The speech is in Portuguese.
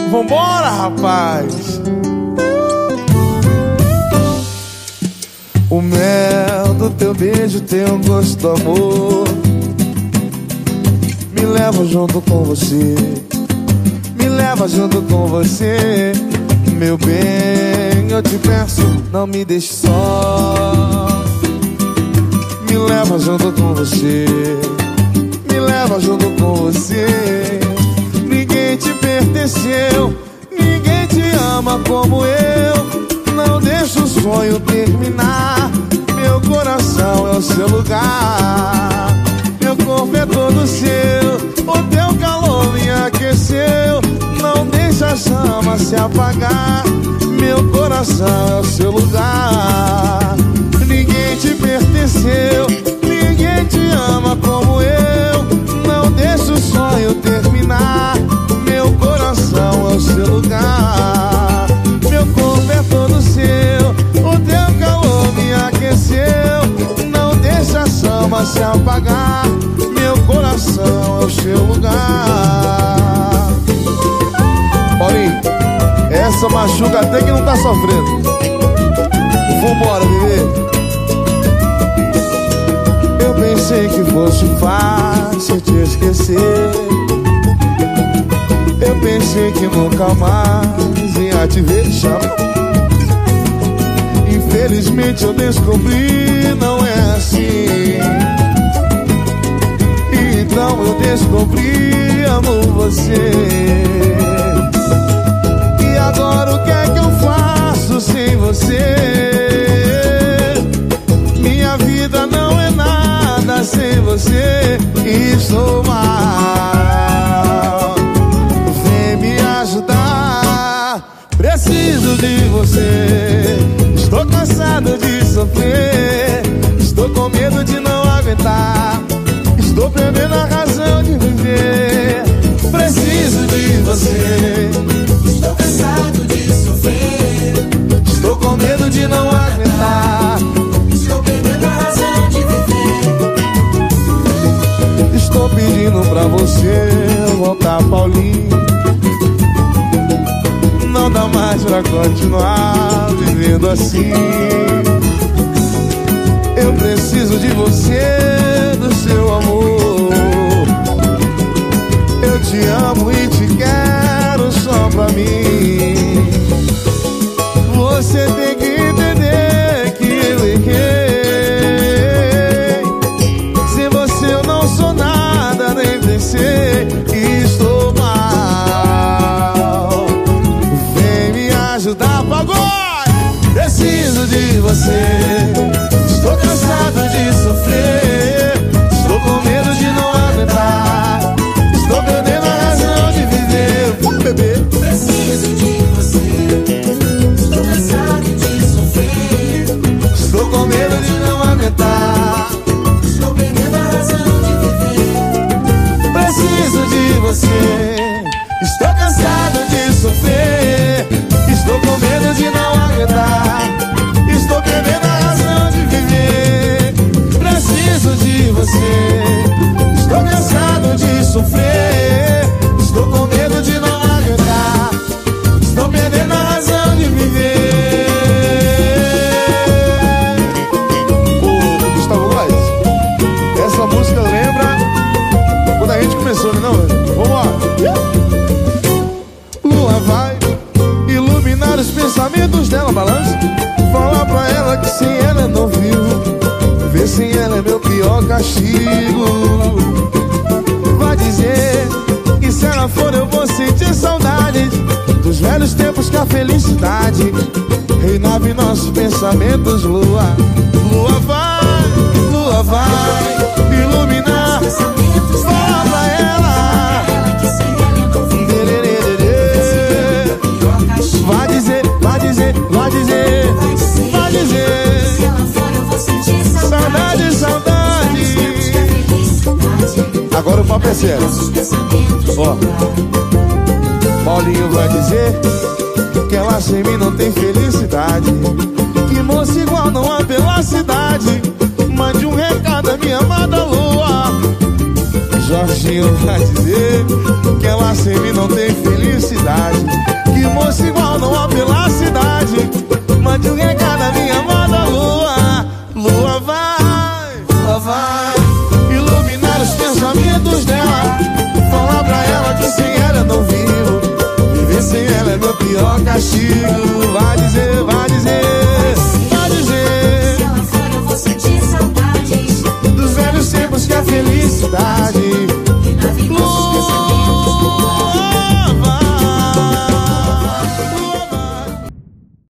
Vambora, rapaz. O mel do teu beijo tem um gosto do amor. Me leva junto com você, me leva junto com você. Meu bem, eu te peço, não me deixe só. Me leva junto com você, me leva junto com você. Ninguém te pertenceu, ninguém te ama como eu. Não deixa o sonho terminar. Meu coração é o seu lugar. Meu corpo é todo seu. O teu calor me aqueceu. Não deixa a chama se apagar. Meu coração é o seu lugar. Ninguém te pertenceu, ninguém te ama como eu. Não deixa o sonho terminar. Meu coração é o seu lugar. Meu corpo é todo seu. O teu calor me aqueceu. Não deixa a chama se apagar. Meu coração é o seu lugar. Paulinho, essa machuca até que não tá sofrendo. Vambora, bebê. Eu pensei que fosse fácil te esquecer. Eu pensei que nunca mais ia te ver. Infelizmente eu descobri, não é assim. Então eu descobri, amo você. E agora o que é que eu faço sem você? Minha vida não é nada sem você. Estou mal, vem me ajudar. Preciso de você. Estou cansado de sofrer. Estou com medo de não aguentar. Estou perdendo a razão de viver. Preciso de você. Estou cansado de sofrer. Estou com medo de não aguentar. Estou perdendo a razão de viver. Estou pedindo pra você voltar, Paulinho. Não dá mais pra continuar vivendo assim. Eu preciso de você, do seu amor. Eu te amo e te quero só pra mim. Você tem que entender que eu errei. Sem você eu não sou nada, nem pensei. Estou mal, vem me ajudar, pagode. Preciso de você. Estou cansado de sofrer. Estou com medo de não aguentar. Estou perdendo a razão de viver. Bebê, preciso de você. Estou cansado de sofrer. estou com medo de não aguentar. Estou perdendo a razão de viver. Preciso de você. Estou cansado de sofrer. Estou com medo de não aguentar. Estou perdendo a razão de viver. Preciso de você. Estou cansado de sofrer. Estou com medo de não aguentar. Estou perdendo a razão de viver. Ô, Gustavo Góes, essa música lembra quando a gente começou, não? Vamos lá. Lua vai iluminar os pensamentos dela, balança. Fala pra ela que sem ela eu não vivo. Ver sem ela é meu pior castigo. Vai dizer que se ela for eu vou sentir saudades dos velhos tempos que a felicidade reinava em nossos pensamentos. Lua, lua vai iluminar. Fala pra ela. Vai dizer, vai dizer, vai dizer, vai dizer. Se ela for eu vou sentir Saudade, saudade. Agora o papo é sério. Ó, Paulinho vai dizer que ela sem mim não tem felicidade. Que moça igual não há pela cidade. Mande um recado à minha amada Lua. Jorge beijinho vai dizer que ela sem mim não tem felicidade. Que moça igual não há pela cidade. Mande um recado à minha amada lua. Lua vai iluminar os pensamentos dela. Falar pra ela que sem ela eu não vivo. Viver sem ela é meu pior castigo. Vai dizer, vai dizer, vai dizer. Se ela for eu vou sentir saudades dos velhos tempos que a felicidade